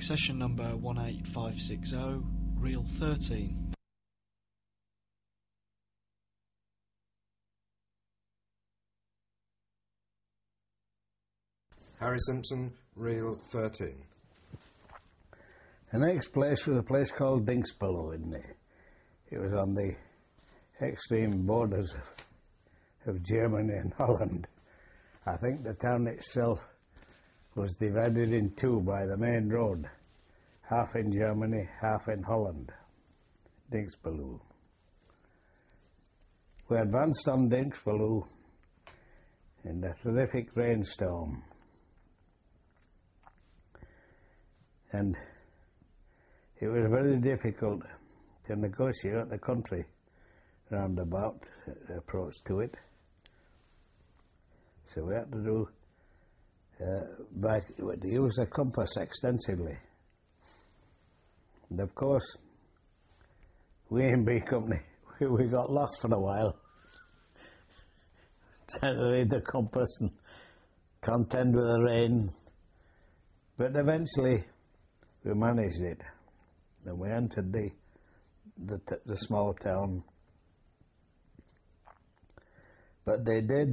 session number 18560, reel 13. Harry Simpson, reel 13. The next place was a place called Dinkspelo, it was on the extreme borders of Germany and Holland. I think the town itself was divided in two by the main road, half in Germany, half in Holland, Dinkspelo. We advanced on Dinkspelo in a terrific rainstorm, and it was very difficult to negotiate the country roundabout approach to it. So we had to do to use the compass extensively. And of course, we in B Company, we got lost for a while, trying to read the compass and contend with the rain. But eventually, we managed it, and we entered the small town. But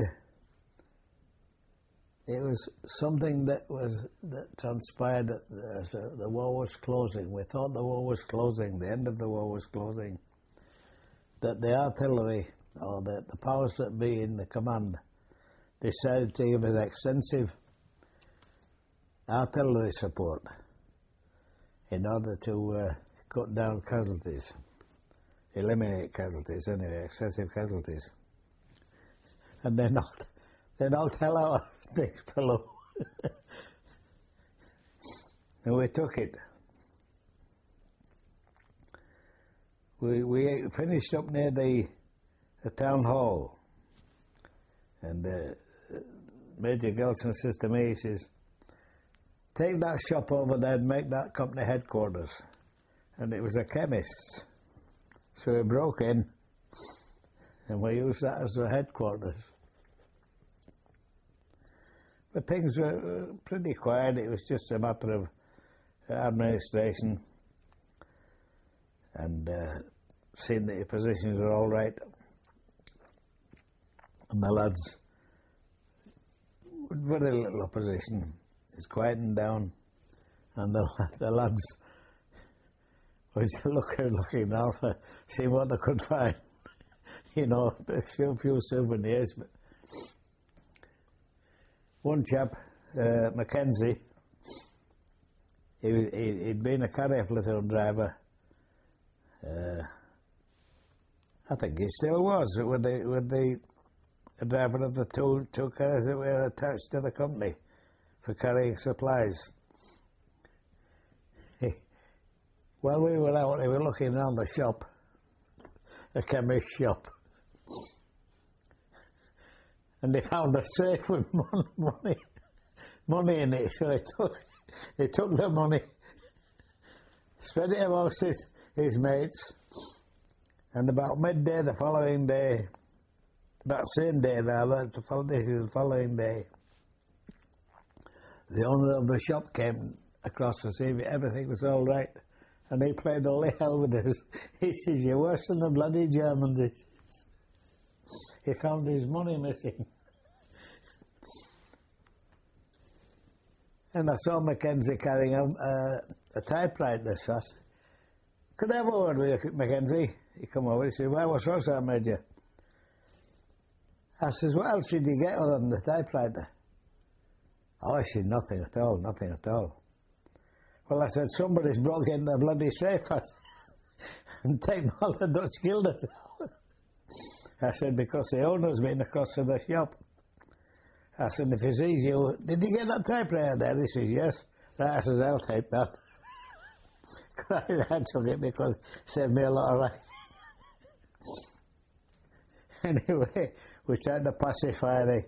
it was something that transpired as the war was closing. We thought the war was closing, the end of the war was closing, that the artillery, or the powers that be in the command, decided to give us extensive artillery support in order to cut down casualties, eliminate casualties anyway, excessive casualties. And they knocked hell out of Dinkspelo. And we took it. We finished up near the town hall, and Major Gelson says to me, he says, "Take that shop over there and make that company headquarters." And it was a chemist's. So we broke in, and we used that as the headquarters. But things were pretty quiet. It was just a matter of administration and seeing that your positions were all right. And the lads, with very little opposition, it's quieting down, and the lads were looking out for seeing what they could find. You know, a few souvenirs. But one chap, Mackenzie, he'd been a carrier platoon driver. I think he still was with the driver of the two carriers that were attached to the company for carrying supplies. While we were out, they were looking around the shop, a chemist shop, and they found a safe with money in it. So he took the money, spread it amongst his mates, and about midday the following day, that same day rather, the following day, the owner of the shop came across to see if everything was all right, and he played all hell with us. He says, "You're worse than the bloody Germans." He found his money missing. And I saw Mackenzie carrying a typewriter. So I said, "Could I have a word with you, Mackenzie?" He come over, he said, "Why, what's wrong, sir, Major?" I says, "What else did you get other than the typewriter?" "Oh," he said, nothing at all. Well, I said, "Somebody's broke in the bloody safe and taken all the Dutch guilders." I said, "Because the owner's been across to the shop." I said, "If he sees you, did you get that typewriter there?" He says, "Yes." Right, I says, "I'll take that." I took it because it saved me a lot of life. Anyway, we tried to pacify the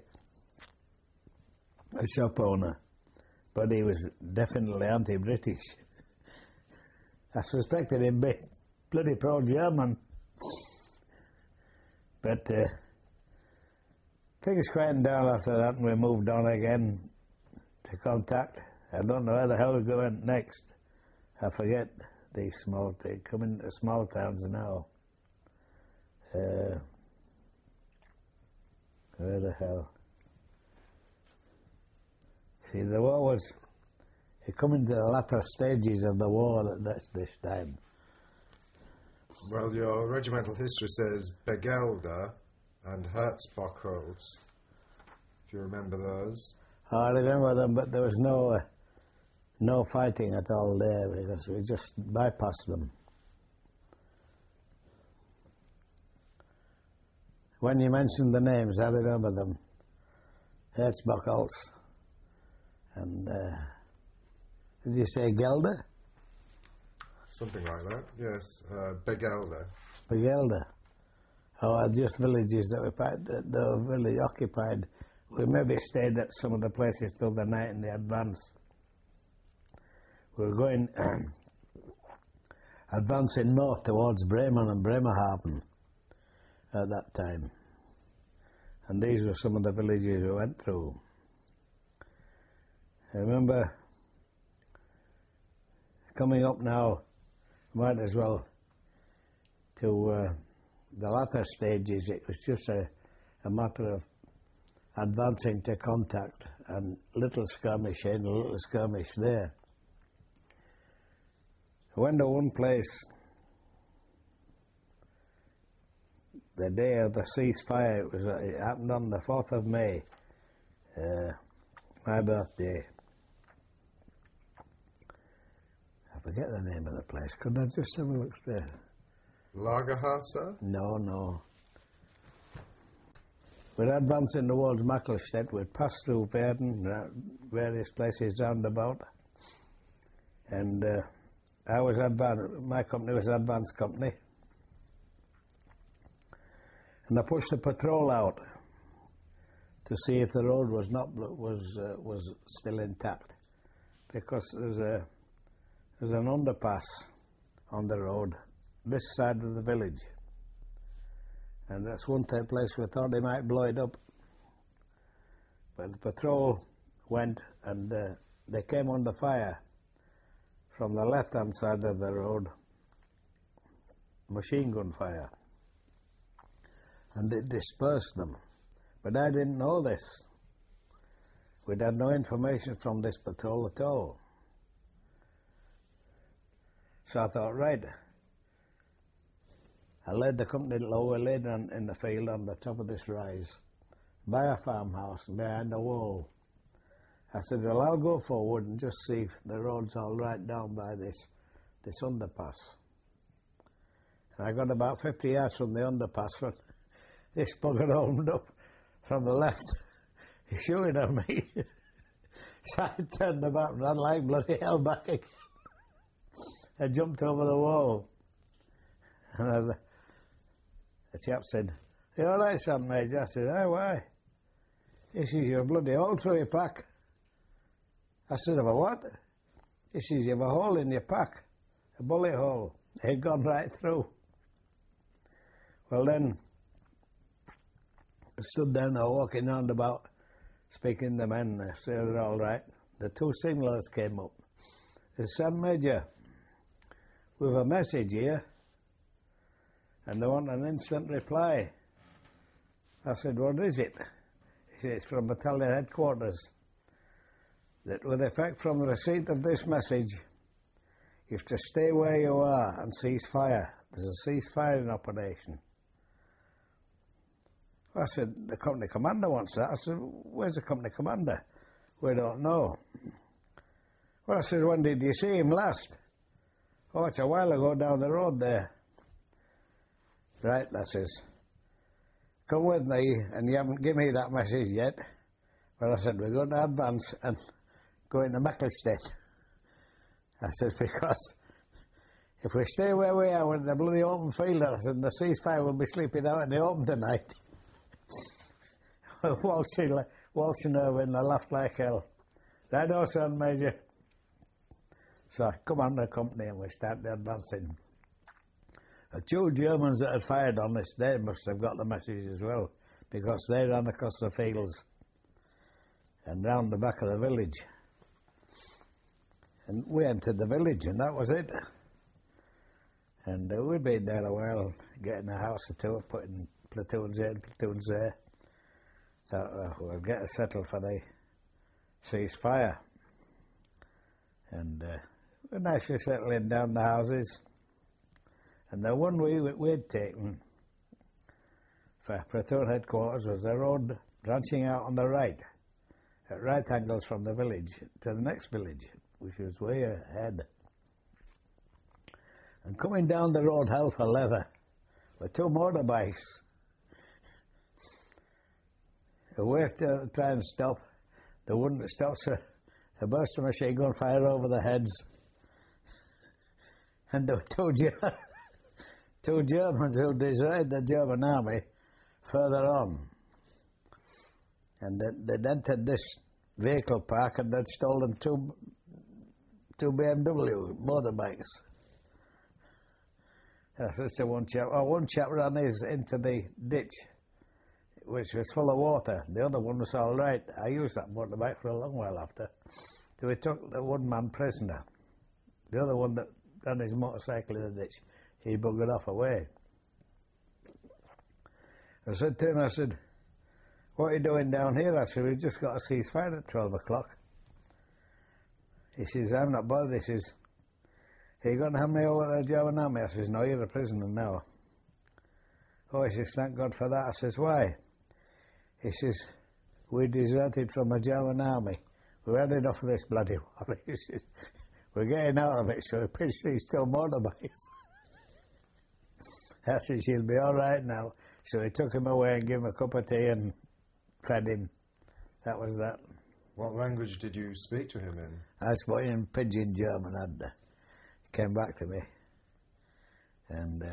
shop owner, but he was definitely anti-British. I suspected him being bloody pro-German. But things quietened down after that, and we moved on again to contact. I don't know where the hell we're going next. I forget these small things. Come into small towns now. Where the hell? See, the war was... You come into the latter stages of the war at this time. Well, your regimental history says Begelder and Herzbockholz, if you remember those. I remember them, but there was no fighting at all there because we just bypassed them. When you mentioned the names, I remember them. Herzbockholz and did you say Gelder? Something like that, yes. Begelder. Begelder. Oh, just villages that the village occupied. We maybe stayed at some of the places till the night in the advance. We were going advancing north towards Bremen and Bremerhaven at that time. And these were some of the villages we went through. I remember coming up now, might as well, to the latter stages. It was just a matter of advancing to contact and little skirmish here and a little skirmish there. I went to one place the day of the ceasefire. It happened on the 4th of May, my birthday. I forget the name of the place. Could I just have a look there? Lagerhase? No. We're advancing towards Mackelstedt. We'd passed through Verden, various places round about. And my company was Advance Company. And I pushed the patrol out to see if the road was still intact, because there's an underpass on the road this side of the village, and that's one place we thought they might blow it up. But the patrol went and they came under fire from the left-hand side of the road, machine gun fire, and it dispersed them. But I didn't know this. We'd had no information from this patrol at all. So I thought, right, I led the company low. We laid in the field on the top of this rise, by a farmhouse and behind a wall. I said, well, I'll go forward and just see if the road's all right down by this underpass. And I got about 50 yards from the underpass when this bugger opened up from the left. He's shooting at me. So I turned about and ran like bloody hell back again. I jumped over the wall. And the chap said, "You all right, son, Major?" I said, "Aye, why?" He says, "You're a bloody hole through your pack." I said, "Of a what?" He says, "You have a hole in your pack, a bullet hole." He'd gone right through. Well then, I stood there now walking round about, speaking to the men. I said, "They're all right." The two signallers came up. They said, "Son Major, we've a message here, and they want an instant reply." I said, "What is it?" He said, "It's from battalion headquarters, that with effect from the receipt of this message, you have to stay where you are and cease fire. There's a cease-firing operation." I said, "The company commander wants that." I said, "Where's the company commander?" "We don't know." Well, I said, "When did you see him last?" "Oh, it's a while ago down the road there." "Right," I says, "come with me," and you haven't given me that message yet. Well, I said, "We're going to advance and go into Mackelstedt." I said, "Because if we stay where we are with the bloody open field," I said, "the ceasefire will be sleeping out in the open tonight." Waltzing over and I laughed like hell. "Right on, son, Major." So I come on the company and we started advancing. The two Germans that had fired on us, they must have got the message as well, because they ran across the fields and round the back of the village. And we entered the village, and that was it. And we'd been there a while, getting a house or two, putting platoons here and platoons there. Thought we'll get us settled for the ceasefire. And we're nicely settling down the houses. And the one we'd taken for platoon headquarters was a road branching out on the right, at right angles from the village to the next village, which was way ahead. And coming down the road hell for leather were two motorbikes. A wave to try and stop. They wouldn't stop, so a burst of machine gun fire over the heads. And there were two Germans who deserted the German army further on. And they'd entered this vehicle park and they'd stolen two BMW motorbikes. That's to one chap. Oh, one chap ran his into the ditch, which was full of water. The other one was all right. I used that motorbike for a long while after. So we took the one man prisoner. The other one that ran his motorcycle in the ditch, he buggered off away. I said to him, I said, "What are you doing down here?" I said, "We just got a ceasefire at 12 o'clock. He says, "I'm not bothered." He says, "Are you going to hand me over to the German army?" I says, "No, you're a prisoner now." Oh, he says, "Thank God for that." I says, "Why?" He says, "We deserted from the German army. We had enough of this bloody war." He says, "We're getting out of it, so we pitched these two motorbikes." I said, "She'll be all right now." So he took him away and gave him a cup of tea and fed him. That was that. What language did you speak to him in? I spoke in pidgin German, and he came back to me. And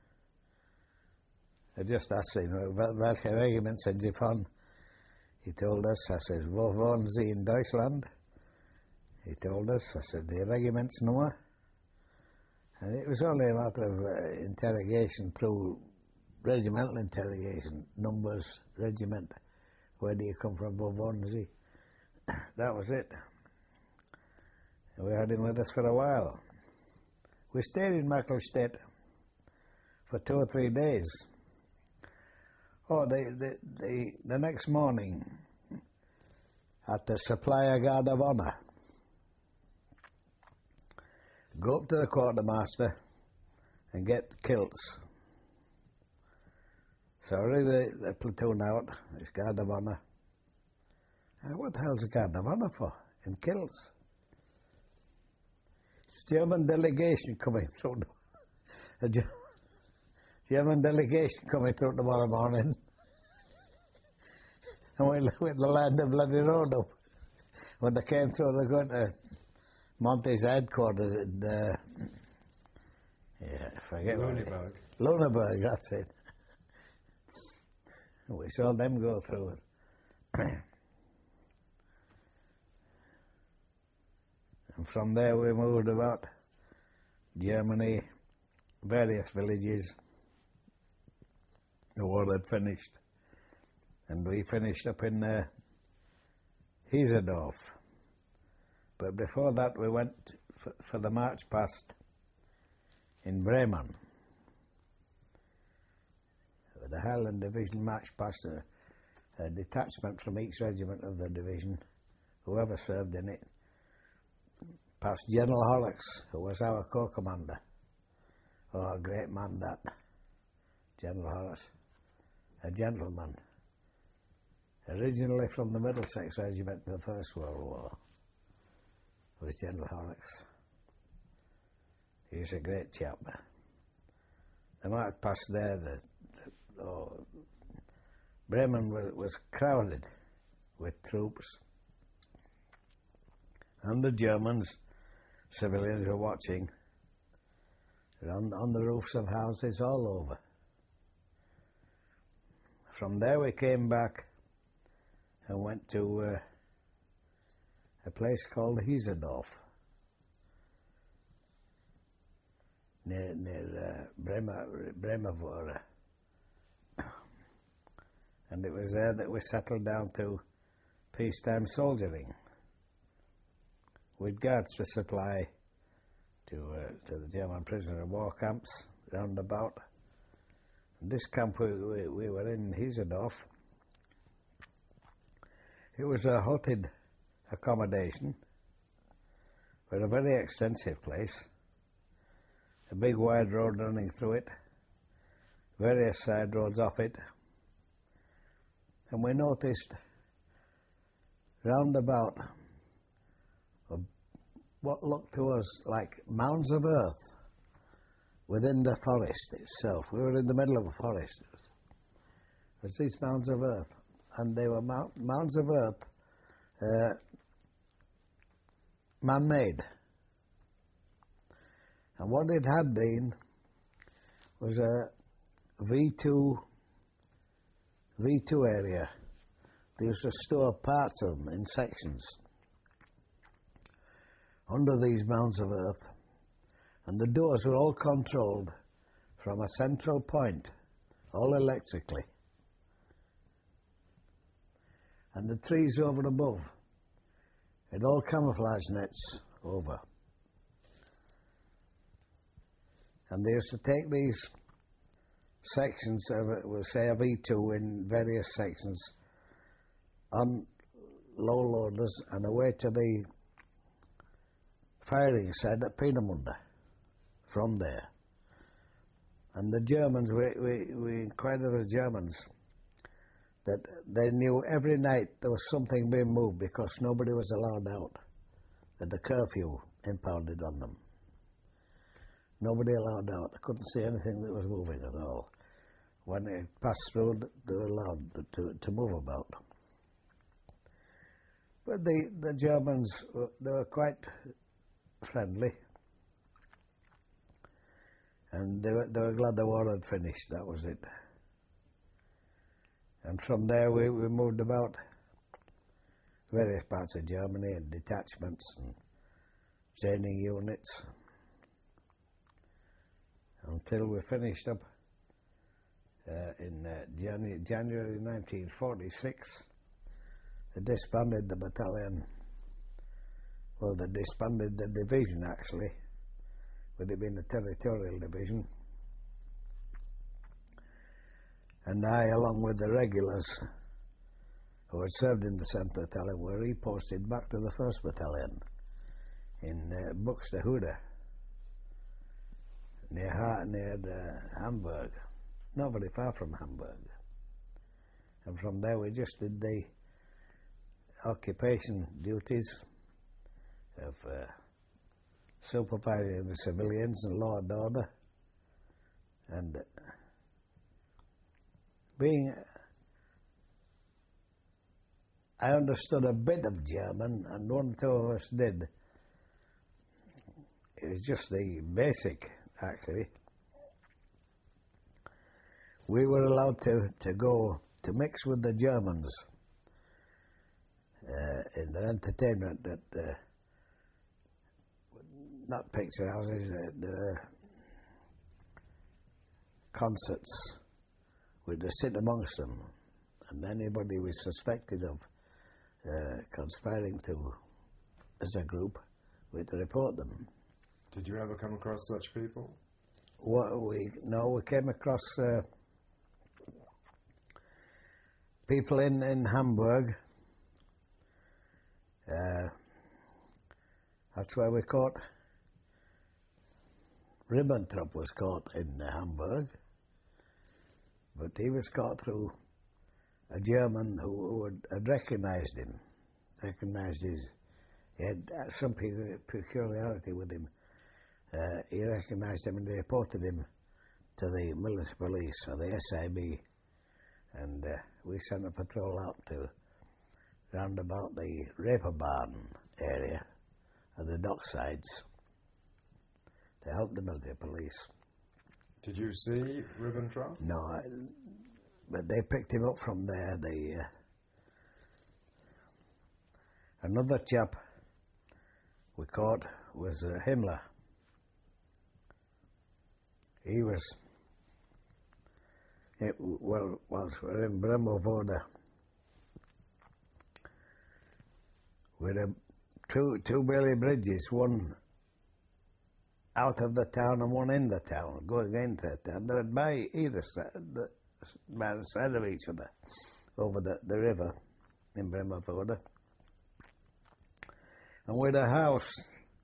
I just asked him, "Welche Regiment sind Sie von?" He told us. I said, "Wo wohnen Sie in Deutschland?" He told us. I said, "The Regimentsnummer." And it was only a matter of interrogation through regimental interrogation, numbers, regiment, where do you come from, wo wohnen Sie? That was it. And we had him with us for a while. We stayed in Merkelstedt for 2 or 3 days. Oh, the next morning, at the Supplier Guard of Honour, go up to the quartermaster and get kilts. So I rig the platoon out, it's Guard of Honour. What the hell's a Guard of Honour for, in kilts? It's German delegation coming through. German delegation coming through tomorrow morning. And we'll line the bloody road up. When they came through, they're going to Monty's headquarters in, I forget Lüneburg. Lüneburg, that's it. We saw them go through it. And from there we moved about Germany, various villages. The war had finished. And we finished up in Hiesendorf. But before that we went for the march past in Bremen. The Highland Division marched past a detachment from each regiment of the division, whoever served in it, past General Horrocks, who was our corps commander. Oh, a great man that, General Horrocks. A gentleman. Originally from the Middlesex Regiment in the First World War, was General Horrocks. He was a great chap. The march past there, Bremen was crowded with troops. And the Germans, civilians were watching, on the roofs of houses all over. From there we came back and went to a place called Hiesendorf, near Bremervora. And it was there that we settled down to peacetime soldiering. with guards to supply to the German prisoner of war camps round about. This camp we were in, Hiesendorf, it was a hotted accommodation, but a very extensive place, a big wide road running through it, various side roads off it, and we noticed round about what looked to us like mounds of earth within the forest itself. We were in the middle of a forest. It was these mounds of earth, and they were mounds of earth, man-made. And what it had been was a V2 area. They used to store parts of them in sections under these mounds of earth, and the doors were all controlled from a central point, all electrically. And the trees over above had all camouflage nets over. And they used to take these sections of it, we'll say a V2 in various sections, on low loaders and away to the firing side at Peenemünde from there. And the Germans, we inquired of the Germans that they knew every night there was something being moved because nobody was allowed out, that the curfew impounded on them. Nobody allowed out. They couldn't see anything that was moving at all. When it passed through, they were allowed to move about. But the Germans, they were quite friendly, and they were glad the war had finished. That was it. And from there we moved about various parts of Germany and detachments and training units until we finished up in January 1946. They disbanded the battalion. Well, they disbanded the division, actually, with it being a territorial division. And I, along with the regulars who had served in the 7th Battalion, were reposted back to the 1st Battalion in Buxtehude, near Hamburg, not very far from Hamburg. And from there we just did the occupation duties of supervising the civilians and law and order, and I understood a bit of German, and one or two of us did. It was just the basic, actually. We were allowed to go to mix with the Germans in their entertainment at not picture houses, the concerts. We'd sit amongst them, and anybody was suspected of conspiring as a group, we'd report them. Did you ever come across such people? We came across people in Hamburg. That's where we caught. Ribbentrop was caught in Hamburg, but he was caught through a German who had recognised him, he had some peculiarity with him. He recognised him and they reported him to the military police, or the SIB, and we sent a patrol out to round about the Reeperbahn area of the docksides to help the military police. Did you see Ribbentrop? No, but they picked him up from there. Another chap we caught was Himmler. He was, whilst we were in Bremervorde, we had two Bailey bridges, one out of the town and one in the town, going into the town. They were by either side, by the side of each other, over the river in Bremerford. And with a house,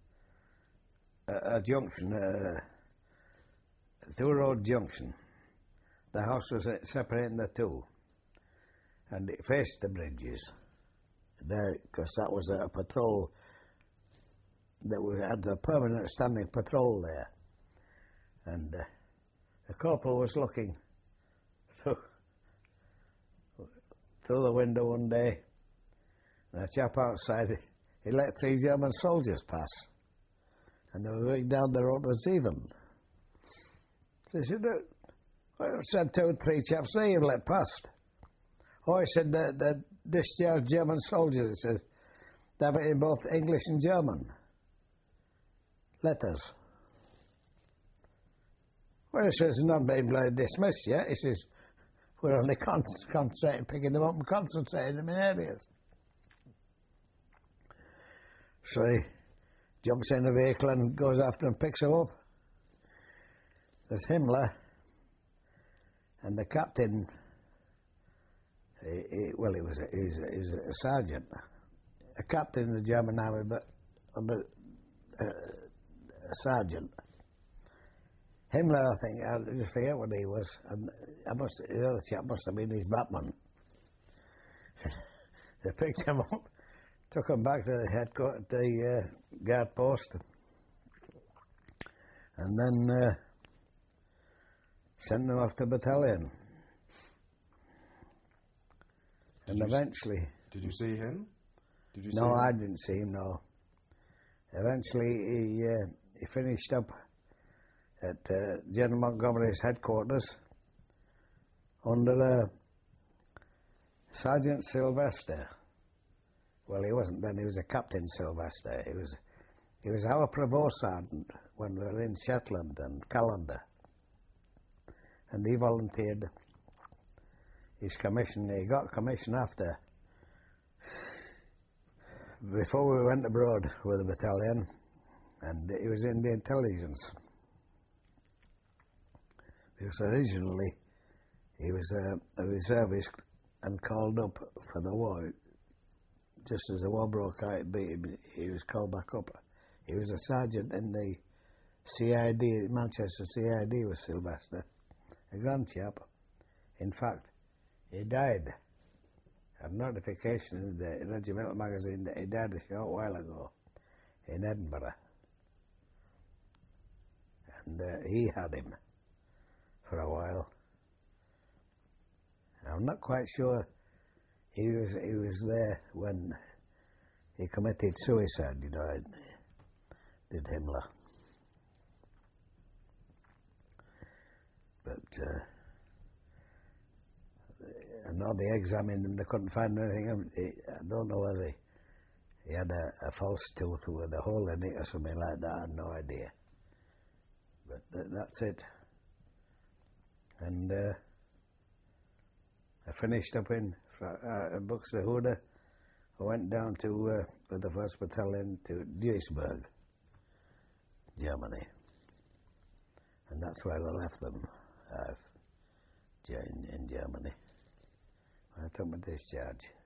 a junction, a two-road junction. The house was separating the two, and it faced the bridges there, because that was a patrol, that we had a permanent standing patrol there. And the corporal was looking through the window one day, and a chap outside, he let 3 German soldiers pass, and they were going down the road to Zeven. So he said, I said 2 or 3 chaps there you've let past. Oh, he said, the discharged German soldiers, he says, they have it in both English and German letters. Well, he says, not being bloody dismissed yet. He says, we're only concentrating, picking them up and concentrating them in areas. So he jumps in the vehicle and goes after and picks them up. There's Himmler and the captain. He was a sergeant, a captain in the German army, but under a sergeant. Himmler, I think, I just forget what he was. And the other chap must have been his Batman. They picked him up, took him back to the headquarters, the guard post, and then sent him off to battalion. And eventually... Did you see him? No, I didn't see him, no. Eventually he finished up at General Montgomery's headquarters under Sergeant Sylvester. Well, he wasn't then, he was a Captain Sylvester. He was our provost sergeant when we were in Shetland and Callander. And he volunteered his commission. He got commission before we went abroad with the battalion, and he was in the intelligence. Because originally he was a reservist and called up for the war. Just as the war broke out, he was called back up. He was a sergeant in the CID, Manchester CID with Sylvester, a grand chap. In fact, he died. I have notification in the regimental magazine that he died a short while ago in Edinburgh. And he had him for a while. I'm not quite sure he was there when he committed suicide, did Himmler. But I know they examined him, they couldn't find anything. I don't know whether he had a false tooth with a hole in it or something like that, I have no idea. But that's it. And I finished up in Buxtehude. I went down to with the 1st Battalion to Duisburg, Germany, and that's where I left them in Germany. I took my discharge.